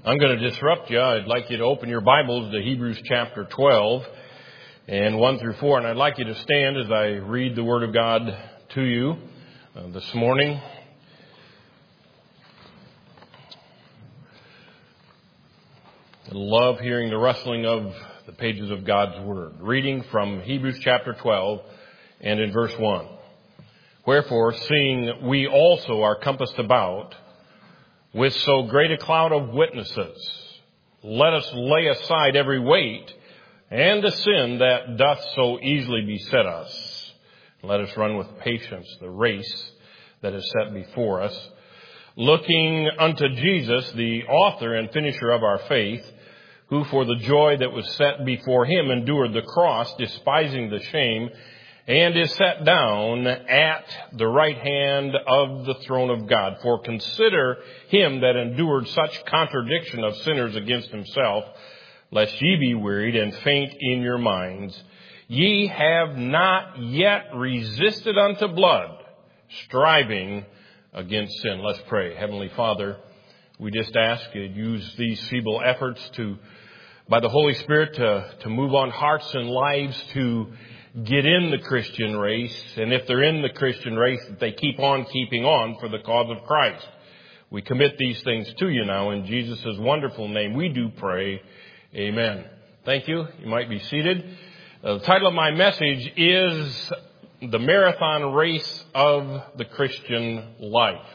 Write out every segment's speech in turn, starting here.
I'm going to disrupt you. I'd like you to open your Bibles to Hebrews chapter 12 and 1 through 4. And I'd like you to stand as I read the Word of God to you this morning. I love hearing the rustling of the pages of God's Word. Reading from Hebrews chapter 12 and in verse 1. Wherefore, seeing we also are compassed about with so great a cloud of witnesses, let us lay aside every weight and the sin that doth so easily beset us. Let us run with patience the race that is set before us, looking unto Jesus, the author and finisher of our faith, who for the joy that was set before him endured the cross, despising the shame, and is set down at the right hand of the throne of God. For consider him that endured such contradiction of sinners against himself, lest ye be wearied and faint in your minds. Ye have not yet resisted unto blood, striving against sin. Let's pray. Heavenly Father, we just ask you to use these feeble efforts by the Holy Spirit to move on hearts and lives to get in the Christian race, and if they're in the Christian race, that they keep on keeping on for the cause of Christ. We commit these things to you now in Jesus' wonderful name. We do pray. Amen. Thank you. You might be seated. The title of my message is The Marathon Race of the Christian Life.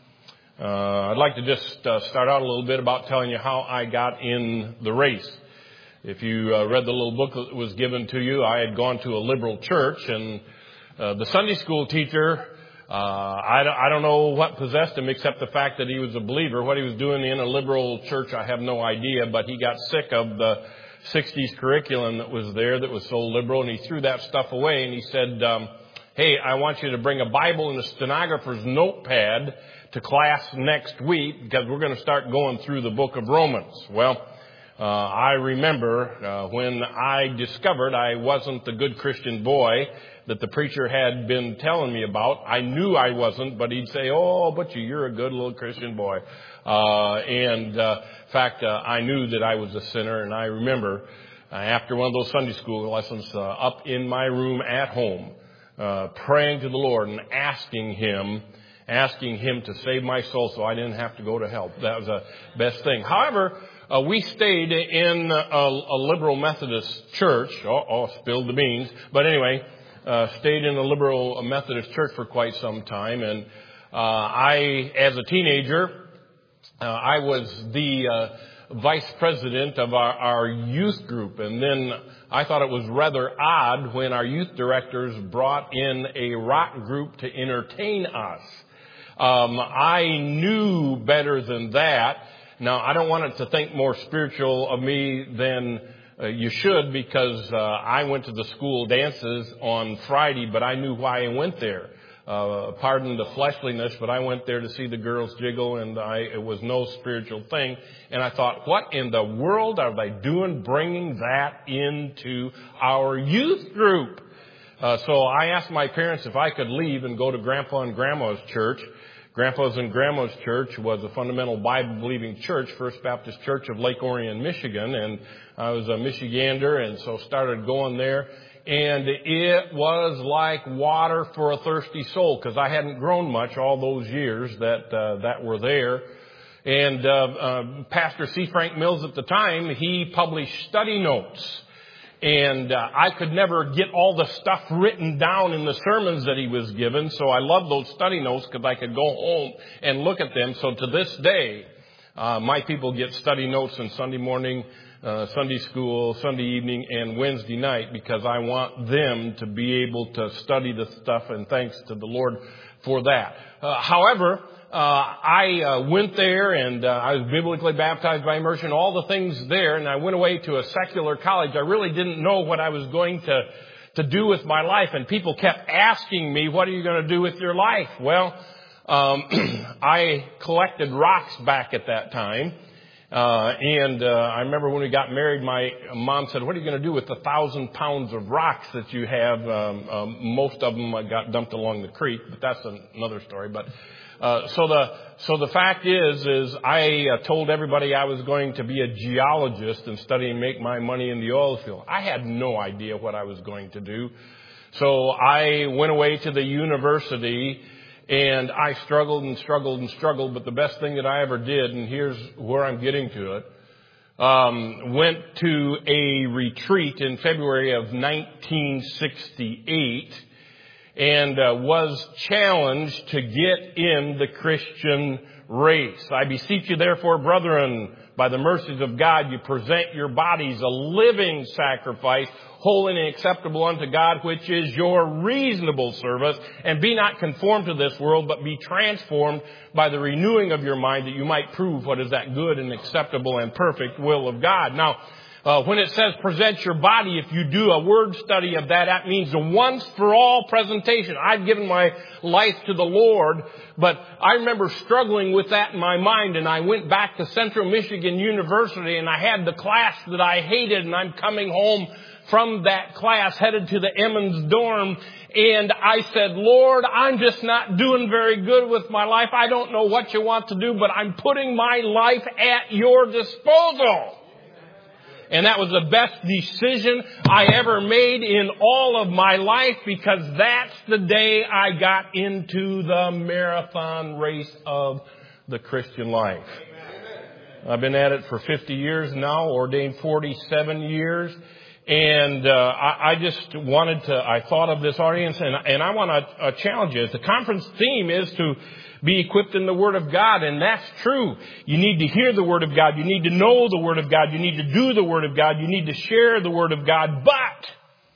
I'd like to just start out a little bit about telling you how I got in the race. If you read the little book that was given to you, I had gone to a liberal church, and the Sunday school teacher, I don't know what possessed him except the fact that he was a believer. What he was doing in a liberal church, I have no idea, but he got sick of the 60s curriculum that was there that was so liberal, and he threw that stuff away, and he said, hey, I want you to bring a Bible and a stenographer's notepad to class next week because we're going to start going through the book of Romans. Well, I remember when I discovered I wasn't the good Christian boy that the preacher had been telling me about. I knew I wasn't, but he'd say, oh, but you're a good little Christian boy. In fact, I knew that I was a sinner, and I remember after one of those Sunday school lessons up in my room at home, praying to the Lord and asking him to save my soul so I didn't have to go to hell. That was the best thing. However, we stayed in a liberal Methodist church. Spilled the beans. But anyway, stayed in a liberal Methodist church for quite some time. And I, as a teenager, I was the vice president of our youth group. And then I thought it was rather odd when our youth directors brought in a rock group to entertain us. I knew better than that. Now, I don't want it to think more spiritual of me than you should, because I went to the school dances on Friday, but I knew why I went there. Pardon the fleshliness, but I went there to see the girls jiggle, and it was no spiritual thing. And I thought, what in the world are they doing bringing that into our youth group? So I asked my parents if I could leave and go to Grandpa and Grandma's church. Grandpa's and Grandma's church was a fundamental Bible-believing church, First Baptist Church of Lake Orion, Michigan, and I was a Michigander, and so started going there, and it was like water for a thirsty soul, because I hadn't grown much all those years that were there. And Pastor C. Frank Mills at the time, he published study notes. And I could never get all the stuff written down in the sermons that he was given. So I loved those study notes because I could go home and look at them. So to this day, my people get study notes on Sunday morning, Sunday school, Sunday evening, and Wednesday night, because I want them to be able to study the stuff, and thanks to the Lord for that. However, I went there, and I was biblically baptized by immersion, all the things there, and I went away to a secular college. I really didn't know what I was going to do with my life, and people kept asking me, what are you going to do with your life? Well, I collected rocks back at that time, and I remember when we got married, my mom said, what are you going to do with 1,000 pounds of rocks that you have? Most of them got dumped along the creek, but that's another story. But So the fact is I told everybody I was going to be a geologist and study and make my money in the oil field. I had no idea what I was going to do. So I went away to the university and I struggled and struggled and struggled. But the best thing that I ever did, and here's where I'm getting to it, went to a retreat in February of 1968 and was challenged to get in the Christian race. I beseech you therefore, brethren, by the mercies of God, you present your bodies a living sacrifice, holy and acceptable unto God, which is your reasonable service. And be not conformed to this world, but be transformed by the renewing of your mind, that you might prove what is that good and acceptable and perfect will of God. Now, when it says present your body, if you do a word study of that, that means a once-for-all presentation. I've given my life to the Lord, but I remember struggling with that in my mind, and I went back to Central Michigan University, and I had the class that I hated, and I'm coming home from that class, headed to the Emmons dorm, and I said, Lord, I'm just not doing very good with my life. I don't know what you want to do, but I'm putting my life at your disposal. And that was the best decision I ever made in all of my life, because that's the day I got into the marathon race of the Christian life. I've been at it for 50 years now, ordained 47 years. And I thought of this audience, and I want to challenge you. The conference theme is to be equipped in the Word of God, and that's true. You need to hear the Word of God. You need to know the Word of God. You need to do the Word of God. You need to share the Word of God. But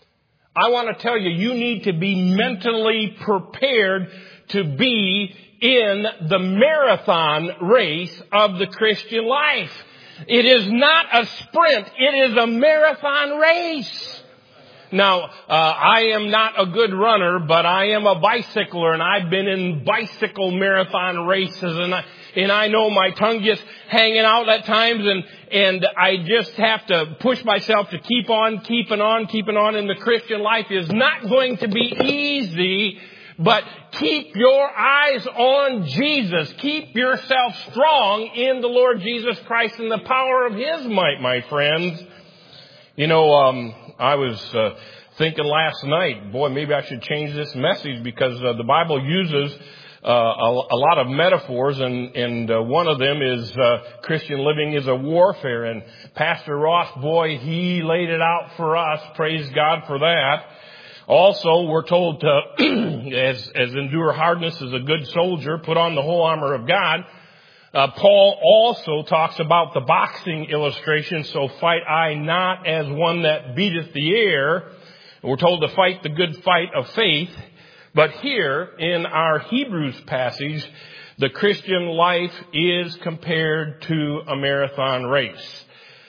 I want to tell you, you need to be mentally prepared to be in the marathon race of the Christian life. It is not a sprint. It is a marathon race. Now, I am not a good runner, but I am a bicycler, and I've been in bicycle marathon races, and I know my tongue gets hanging out at times, and I just have to push myself to keep on, keeping on. And the Christian life is not going to be easy, but keep your eyes on Jesus. Keep yourself strong in the Lord Jesus Christ and the power of His might, my friends. You know, I was thinking last night, boy, maybe I should change this message, because the Bible uses a lot of metaphors, and one of them is Christian living is a warfare. And Pastor Ross, boy, he laid it out for us. Praise God for that. Also, we're told to, as endure hardness as a good soldier, put on the whole armor of God. Paul also talks about the boxing illustration, so fight I not as one that beateth the air. We're told to fight the good fight of faith. But here in our Hebrews passage, the Christian life is compared to a marathon race.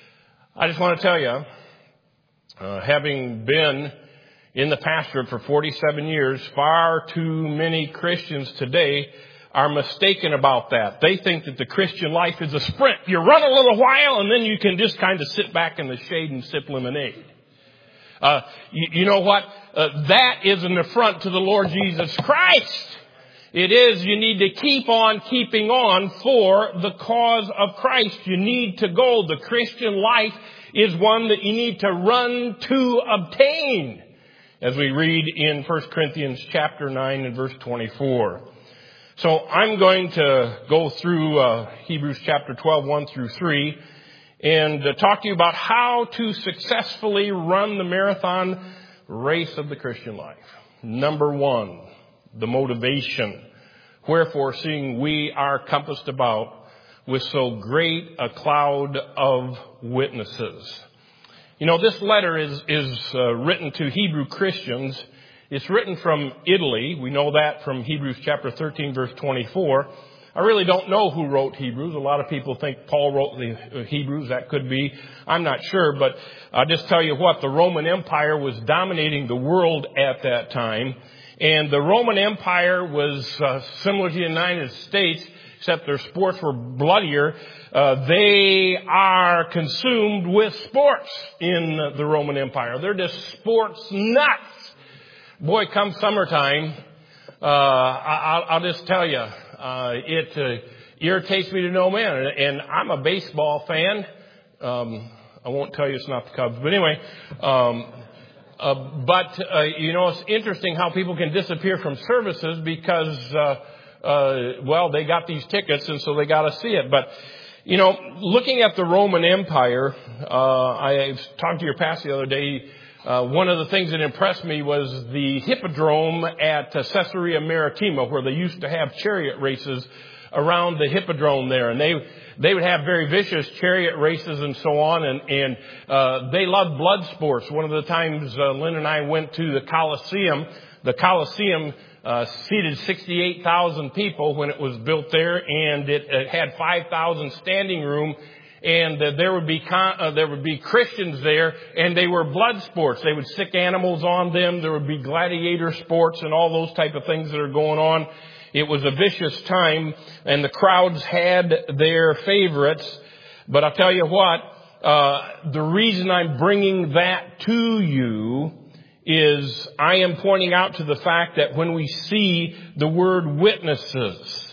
I just want to tell you, having been in the pastorate for 47 years, far too many Christians today are mistaken about that. They think that the Christian life is a sprint. You run a little while and then you can just kind of sit back in the shade and sip lemonade. You know what? That is an affront to the Lord Jesus Christ. It is, you need to keep on keeping on for the cause of Christ. You need to go. The Christian life is one that you need to run to obtain, as we read in 1 Corinthians chapter 9 and verse 24. So I'm going to go through Hebrews chapter 12, 1 through 3, and talk to you about how to successfully run the marathon race of the Christian life. Number one, the motivation. Wherefore, seeing we are compassed about with so great a cloud of witnesses. You know, this letter is written to Hebrew Christians. It's written from Italy. We know that from Hebrews chapter 13, verse 24. I really don't know who wrote Hebrews. A lot of people think Paul wrote the Hebrews. That could be. I'm not sure. But I'll just tell you what, the Roman Empire was dominating the world at that time. And the Roman Empire was similar to the United States, except their sports were bloodier. They are consumed with sports in the Roman Empire. They're just sports nuts. Boy, come summertime, I'll just tell you, It irritates me to no end. And I'm a baseball fan. I won't tell you it's not the Cubs, but anyway. It's interesting how people can disappear from services because, they got these tickets and so they got to see it. But, looking at the Roman Empire, I talked to your pastor the other day. One of the things that impressed me was the hippodrome at Caesarea Maritima, where they used to have chariot races around the hippodrome there. And they would have very vicious chariot races and so on. And they loved blood sports. One of the times Lynn and I went to the Colosseum. The Colosseum seated 68,000 people when it was built there, and it had 5,000 standing room. And there would be Christians there, and they were blood sports. They would sick animals on them. There would be gladiator sports and all those type of things that are going on. It was a vicious time, and the crowds had their favorites. But I'll tell you what, the reason I'm bringing that to you is I am pointing out to the fact that when we see the word witnesses,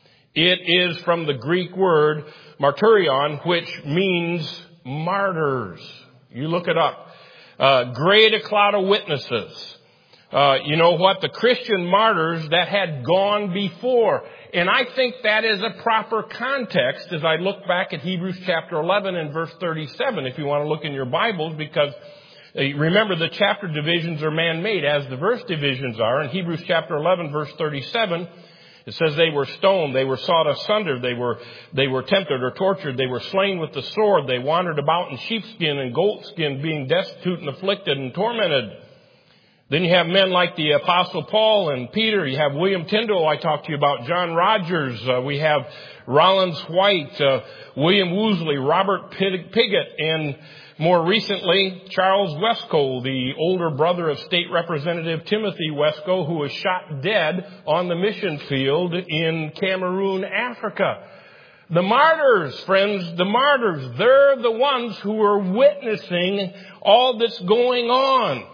it is from the Greek word martyrion, which means martyrs. You look it up. Great a cloud of witnesses. You know what? The Christian martyrs that had gone before. And I think that is a proper context as I look back at Hebrews chapter 11 and verse 37, if you want to look in your Bibles, because remember the chapter divisions are man-made as the verse divisions are. In Hebrews chapter 11 verse 37, it says they were stoned, they were sawed asunder, they were tempted or tortured, they were slain with the sword, they wandered about in sheepskin and goatskin, being destitute and afflicted and tormented. Then you have men like the Apostle Paul and Peter. You have William Tyndale, I talked to you about, John Rogers. We have Rollins White, William Woosley, Robert Piggott, and more recently, Charles Wesco, the older brother of State Representative Timothy Wesco, who was shot dead on the mission field in Cameroon, Africa. The martyrs, friends, the martyrs, they're the ones who are witnessing all that's going on.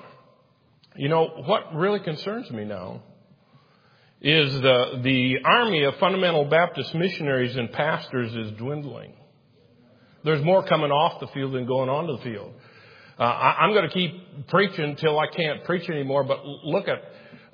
You know, what really concerns me now is the army of fundamental Baptist missionaries and pastors is dwindling. There's more coming off the field than going onto the field. I'm going to keep preaching till I can't preach anymore, but look at,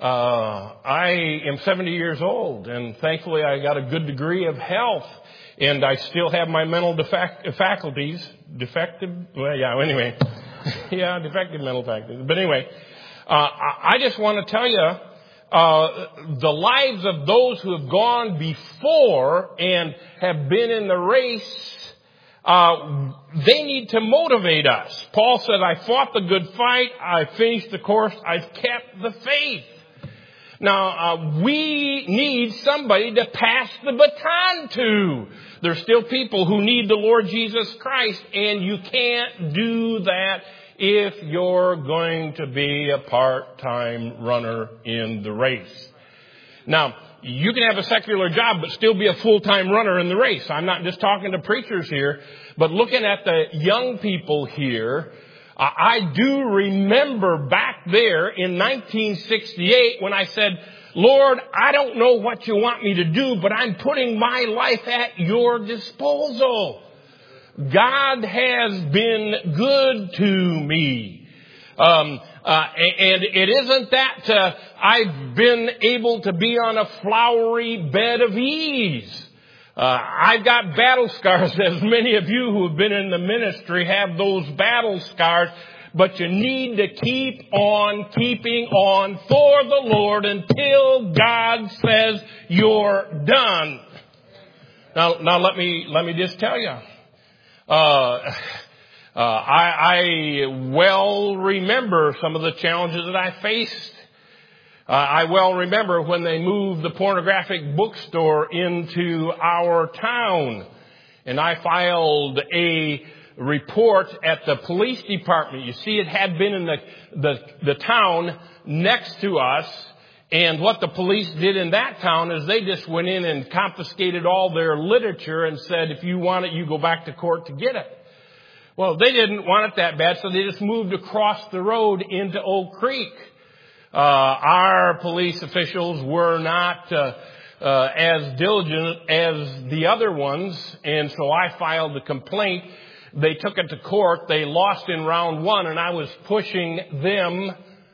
I am 70 years old, and thankfully I got a good degree of health, and I still have my mental faculties. Defective? Well, yeah, anyway. Yeah, defective mental faculties. But anyway, I just want to tell you, the lives of those who have gone before and have been in the race, they need to motivate us. Paul said, I fought the good fight, I finished the course, I've kept the faith. Now, we need somebody to pass the baton to. There's still people who need the Lord Jesus Christ, and you can't do that if you're going to be a part-time runner in the race. Now, you can have a secular job but still be a full-time runner in the race. I'm not just talking to preachers here, but looking at the young people here, I do remember back there in 1968 when I said, Lord, I don't know what you want me to do, but I'm putting my life at your disposal. God has been good to me. And it isn't that I've been able to be on a flowery bed of ease. I've got battle scars, as many of you who have been in the ministry have those battle scars. But you need to keep on keeping on for the Lord until God says you're done. Now let me just tell you. I well remember some of the challenges that I faced. I well remember when they moved the pornographic bookstore into our town, and I filed a report at the police department. You see, it had been in the town next to us, and what the police did in that town is they just went in and confiscated all their literature and said, if you want it, you go back to court to get it. Well, they didn't want it that bad, so they just moved across the road into Oak Creek. Our police officials were not as diligent as the other ones. And so I filed the complaint. They took it to court. They lost in round one, and I was pushing them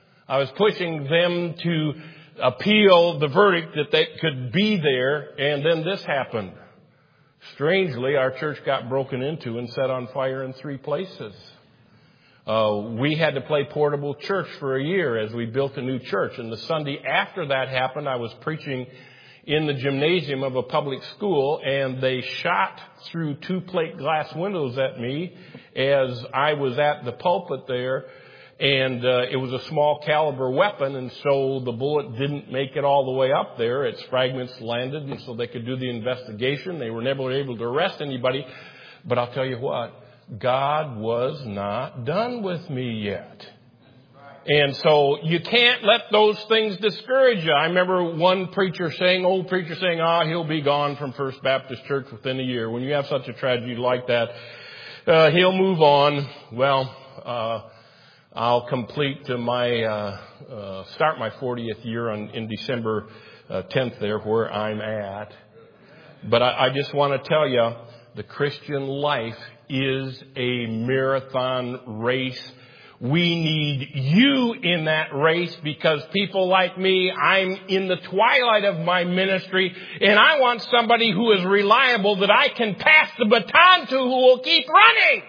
to appeal the verdict that they could be there. And then this happened. Strangely, our church got broken into and set on fire in 3 places. We had to play portable church for a year as we built a new church. And the Sunday after that happened, I was preaching in the gymnasium of a public school, and they shot through 2 plate glass windows at me as I was at the pulpit there. And it was a small caliber weapon, and so the bullet didn't make it all the way up there. Its fragments landed, and so they could do the investigation. They were never able to arrest anybody. But I'll tell you what, God was not done with me yet. And so you can't let those things discourage you. I remember one old preacher saying, he'll be gone from First Baptist Church within a year. When you have such a tragedy like that, he'll move on. Well, I'll complete start my 40th year in December 10th there where I'm at. But I just want to tell you, the Christian life is a marathon race. We need you in that race because people like me, I'm in the twilight of my ministry, and I want somebody who is reliable that I can pass the baton to, who will keep running.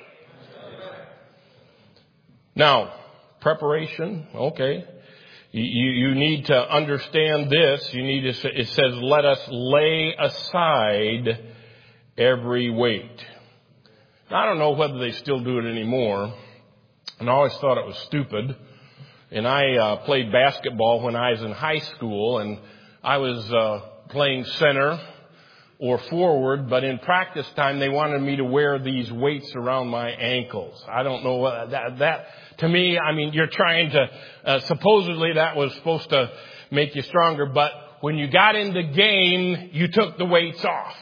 Now, preparation, okay. You need to understand this. It says, let us lay aside every weight. I don't know whether they still do it anymore. And I always thought it was stupid. And I played basketball when I was in high school, and I was playing center or forward, but in practice time they wanted me to wear these weights around my ankles. I don't know what that to me, I mean, you're trying to supposedly that was supposed to make you stronger, but when you got in the game, you took the weights off.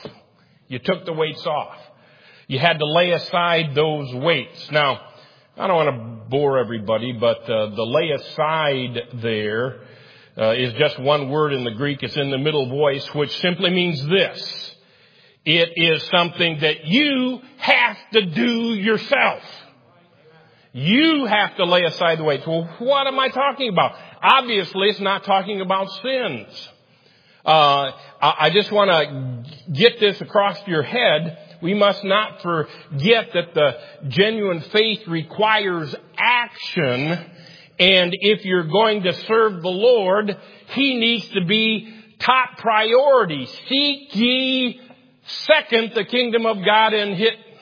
You had to lay aside those weights. Now, I don't want to bore everybody, but the lay aside there is just one word in the Greek. It's in the middle voice, which simply means this. It is something that you have to do yourself. You have to lay aside the weights. Well, what am I talking about? Obviously, it's not talking about sins. I just want to get this across your head. We must not forget that the genuine faith requires action. And if you're going to serve the Lord, He needs to be top priority. Seek ye second the kingdom of God and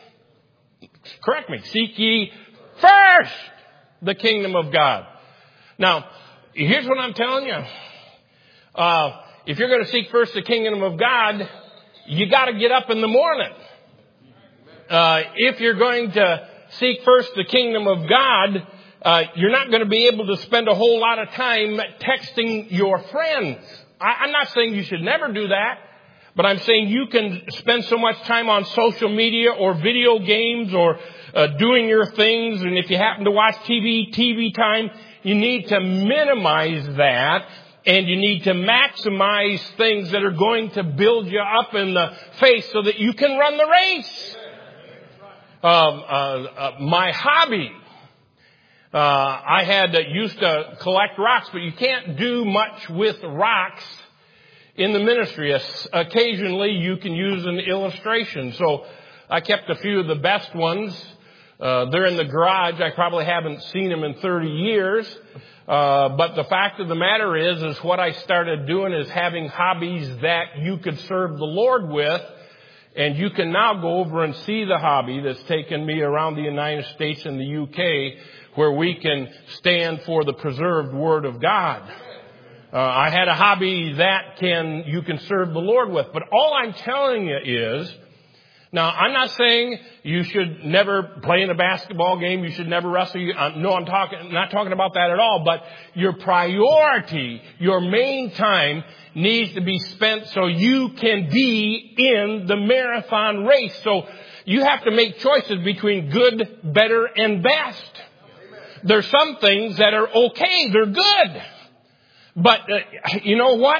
seek ye first the kingdom of God. Now, here's what I'm telling you. If you're going to seek first the kingdom of God, you got to get up in the morning. If you're going to seek first the kingdom of God, you're not going to be able to spend a whole lot of time texting your friends. I'm not saying you should never do that, but I'm saying you can spend so much time on social media or video games or doing your things. And if you happen to watch TV time, you need to minimize that. And you need to maximize things that are going to build you up in the faith so that you can run the race. My hobby, I used to collect rocks, but you can't do much with rocks in the ministry. Occasionally you can use an illustration. So I kept a few of the best ones. They're in the garage. I probably haven't seen them in 30 years. But the fact of the matter is what I started doing is having hobbies that you could serve the Lord with. And you can now go over and see the hobby that's taken me around the United States and the UK, where we can stand for the preserved Word of God. I had a hobby that you can serve the Lord with. But all I'm telling you is, now I'm not saying you should never play in a basketball game, you should never wrestle. No, I'm not talking about that at all. But your priority, your main time needs to be spent so you can be in the marathon race. So you have to make choices between good, better, and best. There's some things that are okay. They're good. But you know what?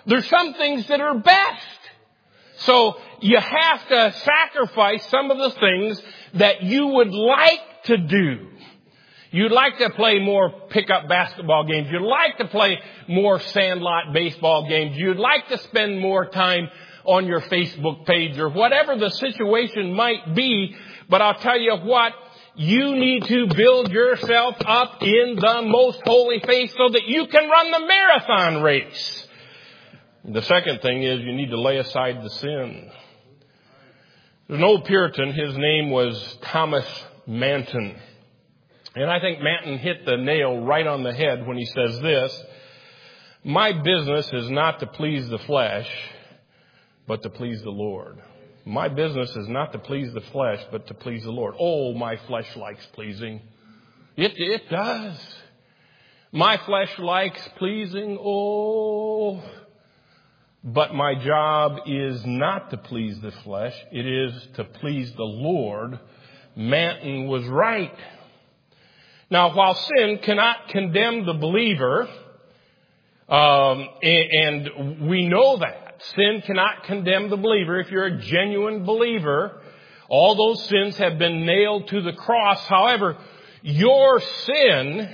There's some things that are best. So you have to sacrifice some of the things that you would like to do. You'd like to play more pickup basketball games. You'd like to play more sandlot baseball games. You'd like to spend more time on your Facebook page or whatever the situation might be. But I'll tell you what, you need to build yourself up in the most holy faith so that you can run the marathon race. The second thing is you need to lay aside the sin. There's an old Puritan. His name was Thomas Manton. And I think Manton hit the nail right on the head when he says this: my business is not to please the flesh, but to please the Lord. My business is not to please the flesh, but to please the Lord. Oh, my flesh likes pleasing. It does. My flesh likes pleasing. Oh, but my job is not to please the flesh. It is to please the Lord. Manton was right. Now, while sin cannot condemn the believer, and we know that, sin cannot condemn the believer. If you're a genuine believer, all those sins have been nailed to the cross. However, your sin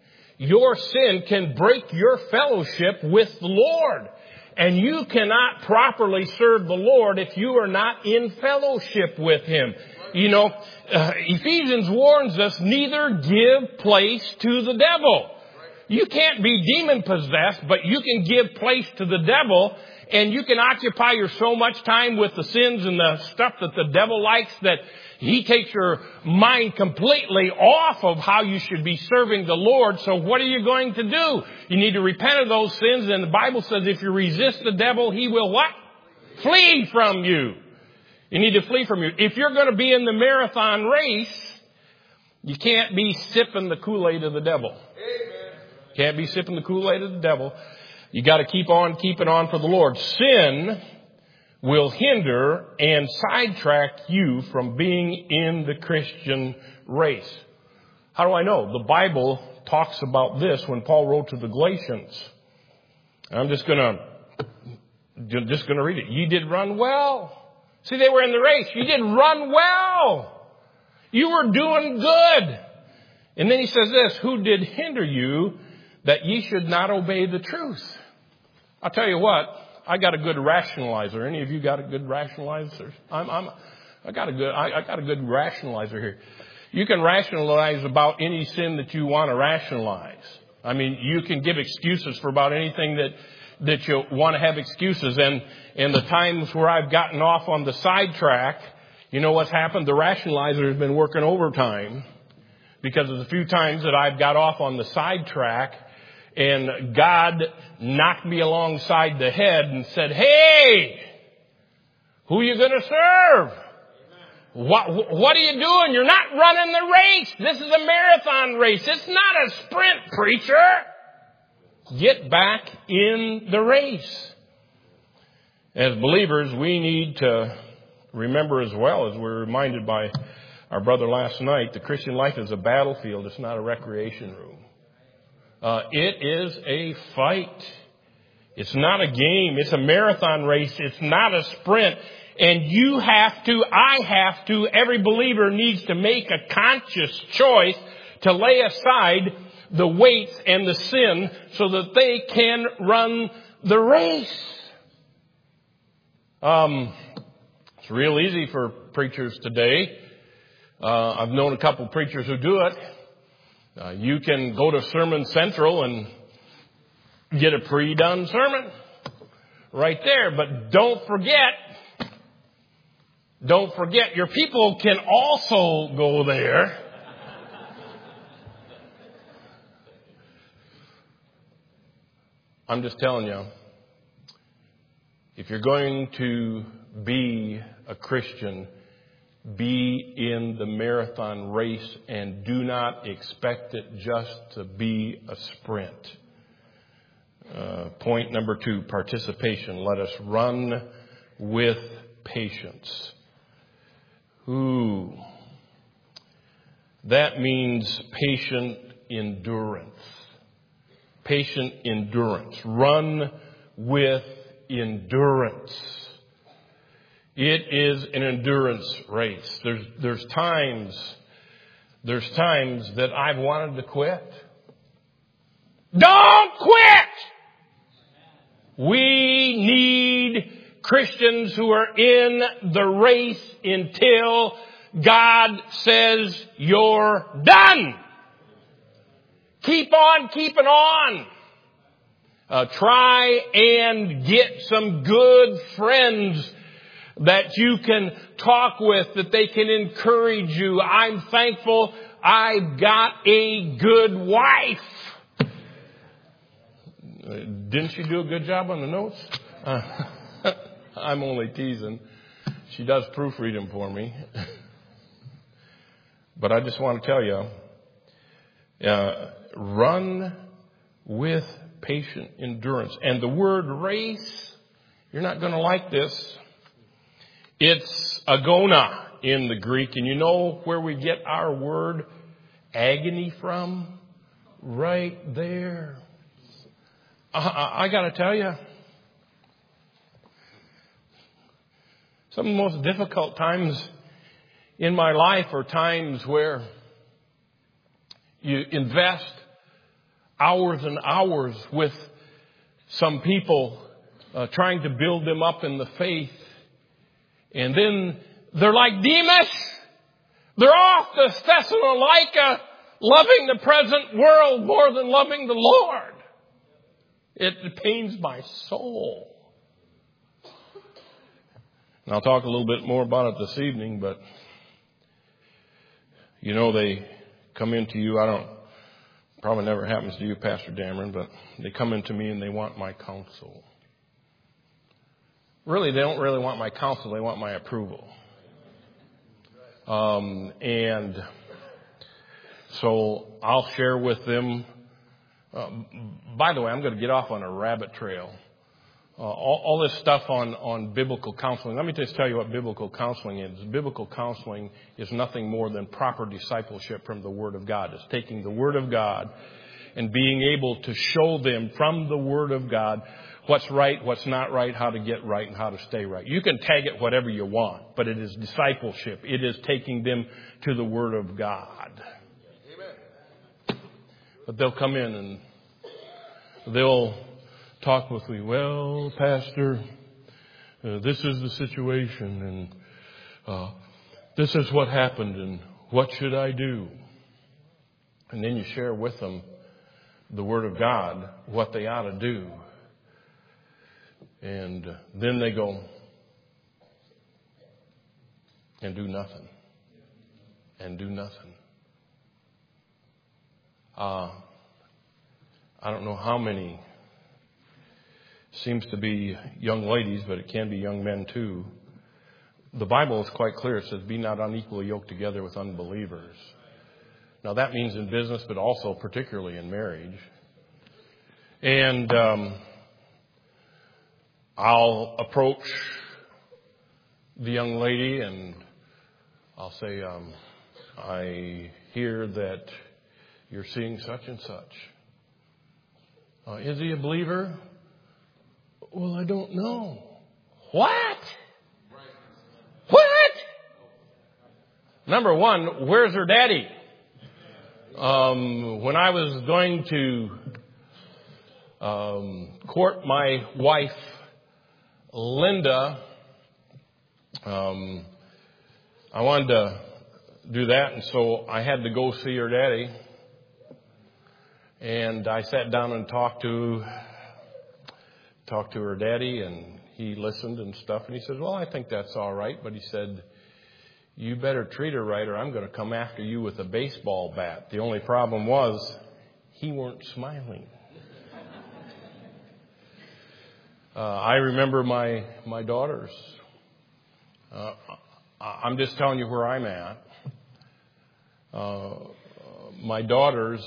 can break your fellowship with the Lord. And you cannot properly serve the Lord if you are not in fellowship with Him. You know, Ephesians warns us, neither give place to the devil. You can't be demon possessed, but you can give place to the devil, and you can occupy your so much time with the sins and the stuff that the devil likes that he takes your mind completely off of how you should be serving the Lord. So what are you going to do? You need to repent of those sins, and the Bible says if you resist the devil, he will what? Flee from you. You need to flee from you. If you're going to be in the marathon race, you can't be sipping the Kool-Aid of the devil. Amen. Can't be sipping the Kool-Aid of the devil. You got to keep on keeping on for the Lord. Sin will hinder and sidetrack you from being in the Christian race. How do I know? The Bible talks about this when Paul wrote to the Galatians. I'm just going to read it. You did run well. See, they were in the race. You did run well. You were doing good. And then he says this: who did hinder you that ye should not obey the truth? I'll tell you what, I got a good rationalizer. Any of you got a good rationalizer? I got a good rationalizer here. You can rationalize about any sin that you want to rationalize. I mean, you can give excuses for about anything that you want to have excuses. And the times where I've gotten off on the sidetrack, you know what's happened? The rationalizer has been working overtime because of the few times that I've got off on the sidetrack and God knocked me alongside the head and said, hey, who are you going to serve? What are you doing? You're not running the race. This is a marathon race. It's not a sprint, preacher. Get back in the race. As believers, we need to remember as well, as we're reminded by our brother last night, the Christian life is a battlefield. It's not a recreation room. It is a fight. It's not a game. It's a marathon race. It's not a sprint. And you have to, I have to, every believer needs to make a conscious choice to lay aside the weights and the sin so that they can run the race. It's real easy for preachers today. I've known a couple preachers who do it. You can go to Sermon Central and get a pre-done sermon right there. But don't forget, your people can also go there. I'm just telling you, if you're going to be a Christian, be in the marathon race and do not expect it just to be a sprint. Point number 2, participation. Let us run with patience. That means patient endurance. Patient endurance. Run with endurance. It is an endurance race. There's times that I've wanted to quit. Don't quit! We need Christians who are in the race until God says you're done. Keep on keeping on. Try and get some good friends that you can talk with, that they can encourage you. I'm thankful I've got a good wife. Didn't she do a good job on the notes? I'm only teasing. She does proofread them for me. But I just want to tell you, run with patient endurance. And the word race, you're not going to like this. It's agona in the Greek. And you know where we get our word agony from? Right there. I got to tell you, some of the most difficult times in my life are times where you invest hours and hours with some people trying to build them up in the faith. And then they're like Demas. They're off to Thessalonica, loving the present world more than loving the Lord. It pains my soul. And I'll talk a little bit more about it this evening, but you know, they come into you. Probably never happens to you, Pastor Dameron, but they come into me and they want my counsel. Really, they don't really want my counsel. They want my approval. And so I'll share with them. By the way, I'm going to get off on a rabbit trail. All this stuff on biblical counseling. Let me just tell you what biblical counseling is. Biblical counseling is nothing more than proper discipleship from the Word of God. It's taking the Word of God and being able to show them from the Word of God what's right, what's not right, how to get right, and how to stay right. You can tag it whatever you want, but it is discipleship. It is taking them to the Word of God. Amen. But they'll come in and they'll talk with me. Well, Pastor, this is the situation, and this is what happened, and what should I do? And then you share with them the Word of God, what they ought to do. And then they go and do nothing. And do nothing. I don't know how many. Seems to be young ladies, but it can be young men too. The Bible is quite clear. It says, be not unequally yoked together with unbelievers. Now that means in business, but also particularly in marriage. And I'll approach the young lady and I'll say, I hear that you're seeing such and such. Is he a believer? Well, I don't know. What? What? Number one, where's her daddy? When I was going to court my wife, Linda, I wanted to do that, and so I had to go see her daddy. And I sat down and talked to her daddy, and he listened and stuff. And he said, well, I think that's all right. But he said, you better treat her right or I'm going to come after you with a baseball bat. The only problem was he weren't smiling. I remember my daughters. I'm just telling you where I'm at. My daughters,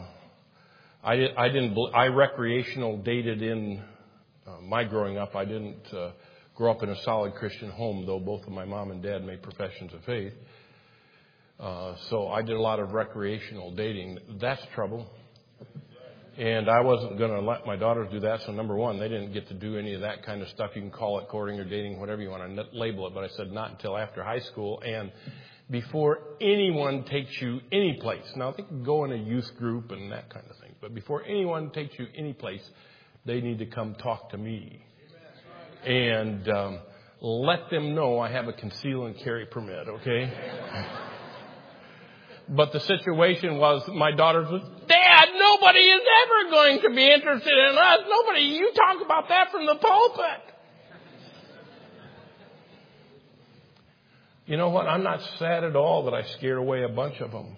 I recreational dated in my growing up. I didn't grow up in a solid Christian home, though both of my mom and dad made professions of faith. So I did a lot of recreational dating. That's trouble. And I wasn't going to let my daughters do that. So number one, they didn't get to do any of that kind of stuff. You can call it courting or dating, whatever you want to label it. But I said not until after high school and before anyone takes you any place. Now, they can go in a youth group and that kind of thing. But before anyone takes you any place, they need to come talk to me. And let them know I have a conceal and carry permit, okay? But the situation was my daughters was, Dad, nobody is ever going to be interested in us. Nobody, you talk about that from the pulpit. You know what? I'm not sad at all that I scared away a bunch of them.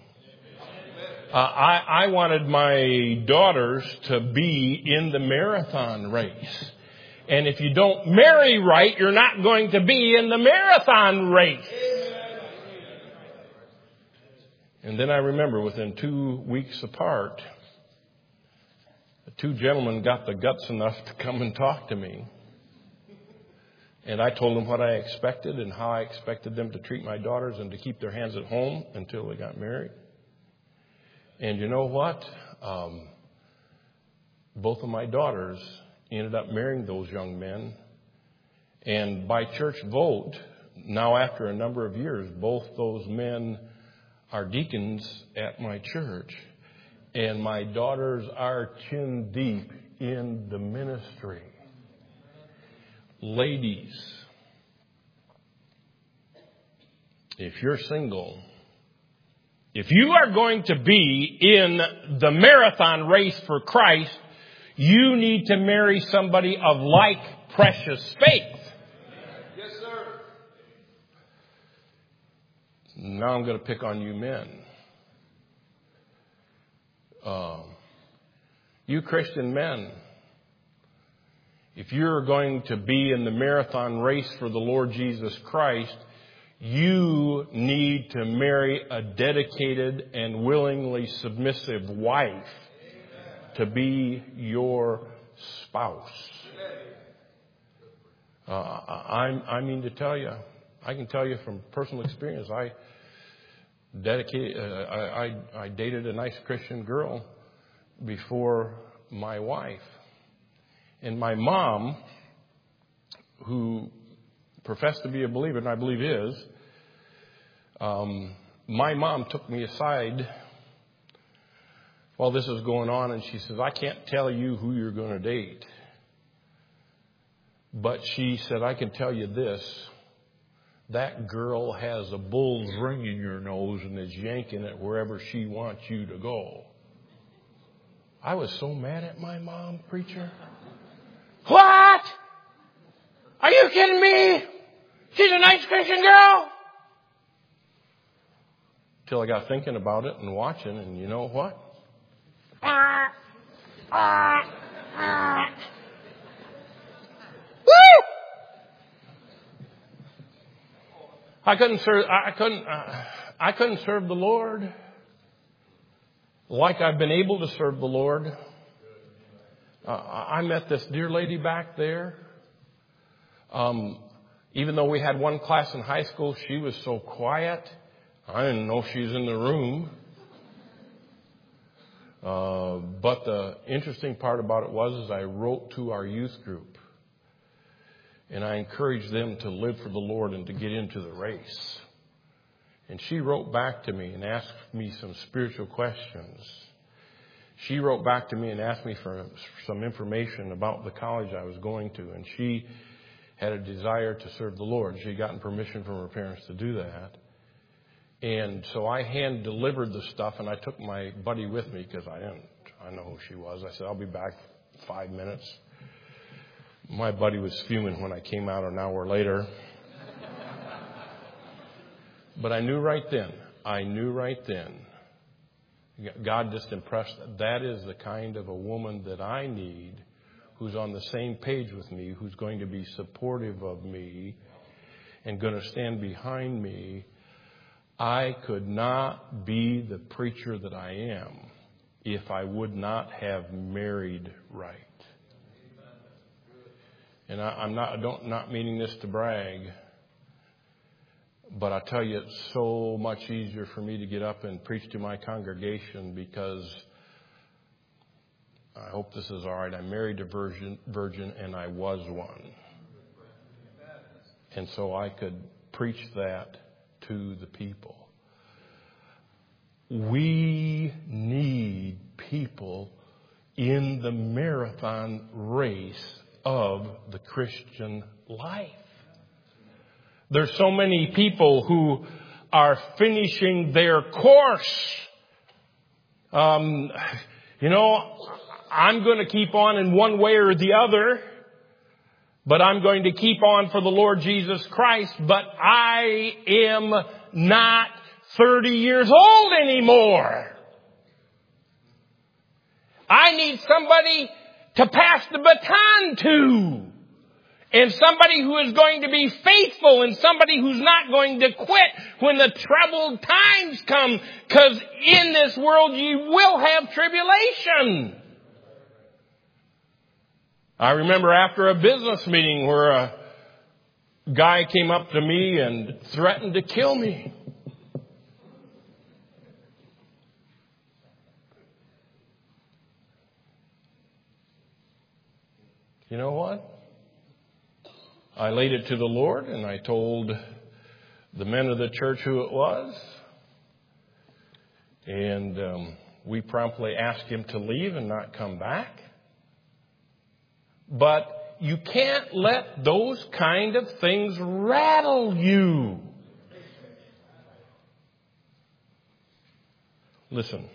I wanted my daughters to be in the marathon race. And if you don't marry right, you're not going to be in the marathon race. And then I remember within 2 weeks apart, the two gentlemen got the guts enough to come and talk to me. And I told them what I expected and how I expected them to treat my daughters and to keep their hands at home until they got married. And you know what? Both of my daughters ended up marrying those young men. And by church vote, now after a number of years, both those men are deacons at my church. And my daughters are chin deep in the ministry. Ladies, if you're single, if you are going to be in the marathon race for Christ, you need to marry somebody of like precious faith. Yes, sir. Now I'm going to pick on you men. You Christian men, if you're going to be in the marathon race for the Lord Jesus Christ, you need to marry a dedicated and willingly submissive wife to be your spouse. I mean to tell you, I can tell you from personal experience, I dated a nice Christian girl before my wife. And my mom, who professed to be a believer, and I believe is, my mom took me aside while this was going on, and she says, I can't tell you who you're going to date. But she said, I can tell you this. That girl has a bull's ring in your nose and is yanking it wherever she wants you to go. I was so mad at my mom, preacher. What? Are you kidding me? She's a nice Christian girl. Till I got thinking about it and watching, and you know what? Woo! I couldn't serve the Lord like I've been able to serve the Lord. I met this dear lady back there. Even though we had one class in high school, she was so quiet. I didn't know she was in the room. But the interesting part about it was I wrote to our youth group. And I encouraged them to live for the Lord and to get into the race. And she wrote back to me and asked me some spiritual questions. She wrote back to me and asked me for some information about the college I was going to. And she had a desire to serve the Lord. She had gotten permission from her parents to do that. And so I hand delivered the stuff, and I took my buddy with me because I know who she was. I said, I'll be back 5 minutes. My buddy was fuming when I came out an hour later. But I knew right then, God just impressed that is the kind of a woman that I need, who's on the same page with me, who's going to be supportive of me and going to stand behind me. I could not be the preacher that I am if I would not have married right. And I'm not meaning this to brag, but I tell you, it's so much easier for me to get up and preach to my congregation because I hope this is all right. I married a virgin, and I was one. And so I could preach that to the people. We need people in the marathon race of the Christian life. There's so many people who are finishing their course. I'm going to keep on in one way or the other, but I'm going to keep on for the Lord Jesus Christ, but I am not 30 years old anymore. I need somebody to pass the baton to. And somebody who is going to be faithful, and somebody who's not going to quit when the troubled times come. Because in this world you will have tribulation. I remember after a business meeting where a guy came up to me and threatened to kill me. You know what? I laid it to the Lord, and I told the men of the church who it was. And we promptly asked him to leave and not come back. But you can't let those kind of things rattle you. Listen,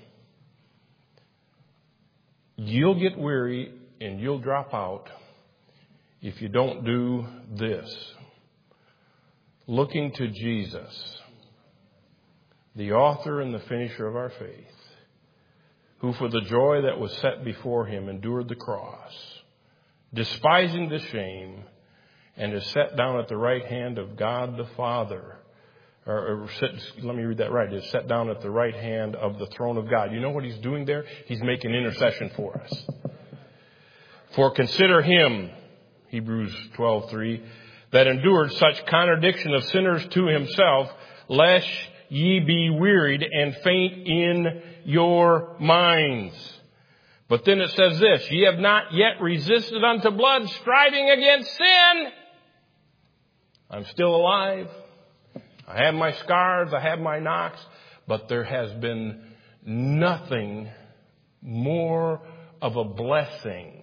you'll get weary and you'll drop out if you don't do this. Looking to Jesus, the author and the finisher of our faith, who for the joy that was set before him endured the cross, despising the shame, and is set down at the right hand of God the Father. Let me read that right. Is set down at the right hand of the throne of God. You know what he's doing there? He's making intercession for us. For consider him, Hebrews 12:3, that endured such contradiction of sinners to himself, lest ye be wearied and faint in your minds. But then it says this, ye have not yet resisted unto blood, striving against sin. I'm still alive. I have my scars, I have my knocks, but there has been nothing more of a blessing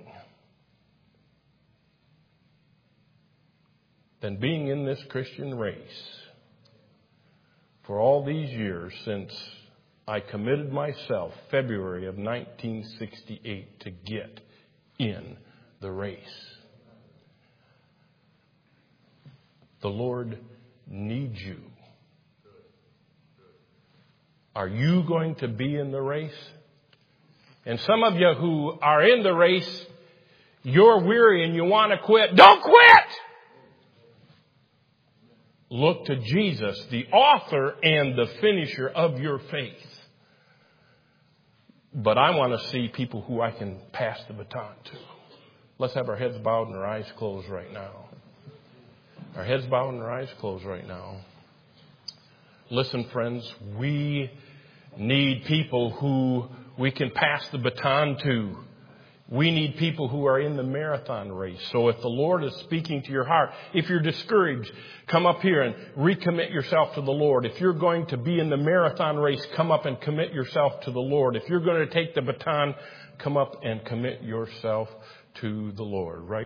than being in this Christian race for all these years since I committed myself February of 1968 to get in the race. The Lord needs you. Are you going to be in the race? And some of you who are in the race, you're weary and you want to quit. Don't quit! Look to Jesus, the author and the finisher of your faith. But I want to see people who I can pass the baton to. Let's have our heads bowed and our eyes closed right now. Our heads bowed and our eyes closed right now. Listen, friends, we need people who we can pass the baton to. We need people who are in the marathon race. So if the Lord is speaking to your heart, if you're discouraged, come up here and recommit yourself to the Lord. If you're going to be in the marathon race, come up and commit yourself to the Lord. If you're going to take the baton, come up and commit yourself to the Lord. Right?